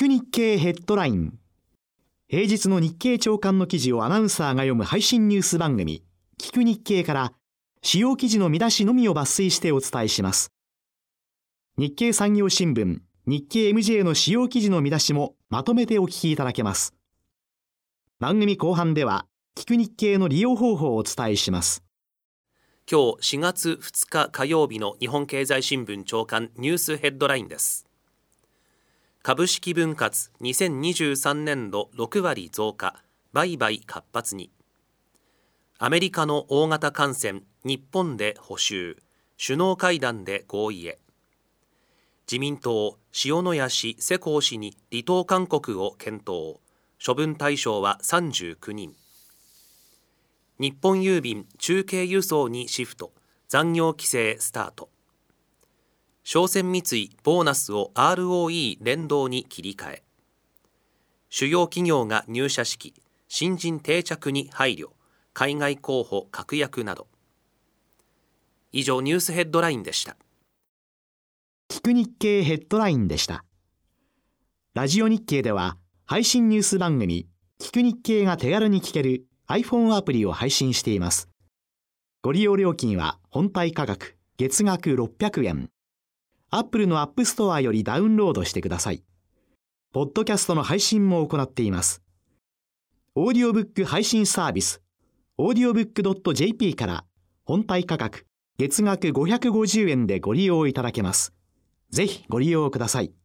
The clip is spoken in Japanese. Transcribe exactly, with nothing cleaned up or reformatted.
く日経ヘッドライン。平日の日経朝刊の記事をアナウンサーが読む配信ニュース番組、聞く日経から主要記事の見出しのみを抜粋してお伝えします。日経産業新聞、日経 エムジェー の主要記事の見出しもまとめてお聞きいただけます。番組後半では、聞く日経の利用方法をお伝えします。 今日しがつふつか火曜日の日本経済新聞朝刊ニュースヘッドラインです。株式分割にせんにじゅうさんねんどろくわり増加、売買活発に。アメリカの大型艦船、日本で補修、首脳会談で合意へ。自民党、塩谷氏、世耕氏に離党勧告を検討、処分対象はさんじゅうきゅうにん。日本郵便中継輸送にシフト、残業規制スタート。商船三井ボーナスを アールオーイー 連動に切り替え。主要企業が入社式、新人定着に配慮、海外候補確約など。以上ニュースヘッドラインでした。 聞く日経ヘッドラインでした。ラジオ日経では配信ニュース番組、聞く日経が手軽に聞ける iPhone アプリを配信しています。ご利用料金は本体価格月額ろっぴゃくえん。Apple の App Store よりダウンロードしてください。ポッドキャストの配信も行っています。オーディオブック配信サービス、オーディオブックドットジェーピー から本体価格月額ごひゃくごじゅうえんでご利用いただけます。ぜひご利用ください。